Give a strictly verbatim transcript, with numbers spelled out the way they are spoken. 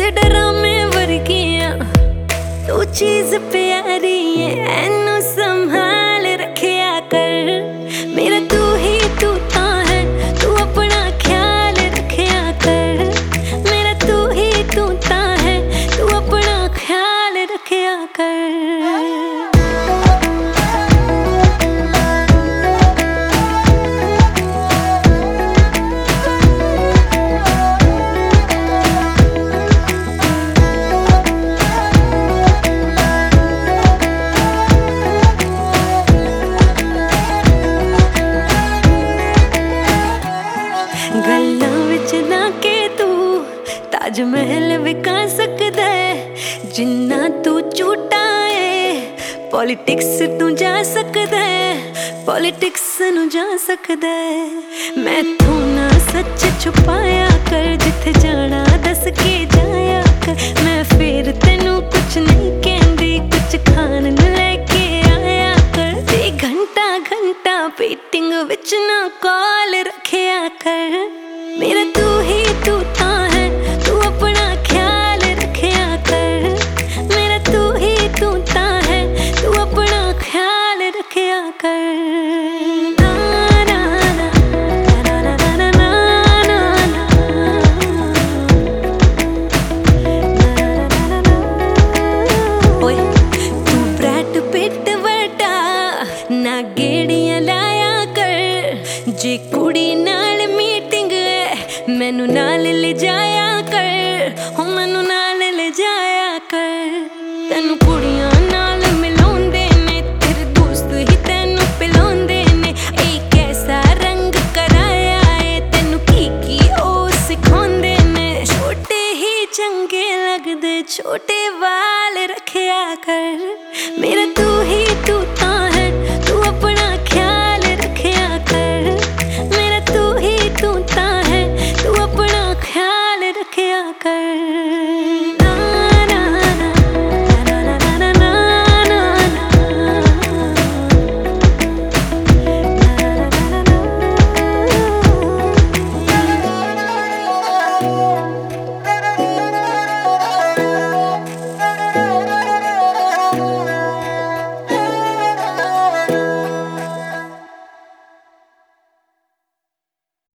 वैसे डरामे वर्गिया तू चीज प्यारी है, एनू संभाल रखिया कर। मेरा तू ही तू ता है, तू अपना ख्याल रखिया कर। मेरा तू ही तू ता है, तू अपना ख्याल रखिया कर। गल्लां विच ना के तू ताज महल विका सकदा है, जिन्ना तू झूठा है पॉलिटिक्स तू जा सकदा है, पॉलिटिक्स नू जा सकदा है। मैं तू ना सच छुपाया कर, जिथे जाना दस के जाया कर। मैं फिर तेनू कुछ नहीं कहंदी, कुछ खान नू लेके आया कर। ते घंटा घंटा मीटिंग विच ना कॉल रखिया कर। मेरा तू ही तू ता है, तू अपना ख्याल रखिया कर। मेरा तू ही तू ता है, तू अपना ख्याल रखिया कर। ना ना ना ना ना ना ना ना ना ना ना। ओए तू ब्रैड पिट वर्टा ना गेड़ियां लाया कर। जे कुड़ी नाल मीटिंग मैनू नाल ले जाया कर, हो मैनू नाल ले जाया कर। तेनू कुड़ियां नाल मिलाउंदे ने, तेरे दोस्त ही तेनू पिलाउंदे ने। ए कैसा रंग कराया है, तेनू की की ओ सिखाउंदे ने। छोटे ही चंगे लगदे, छोटे वाल रखिया कर। मेरा तू ही तू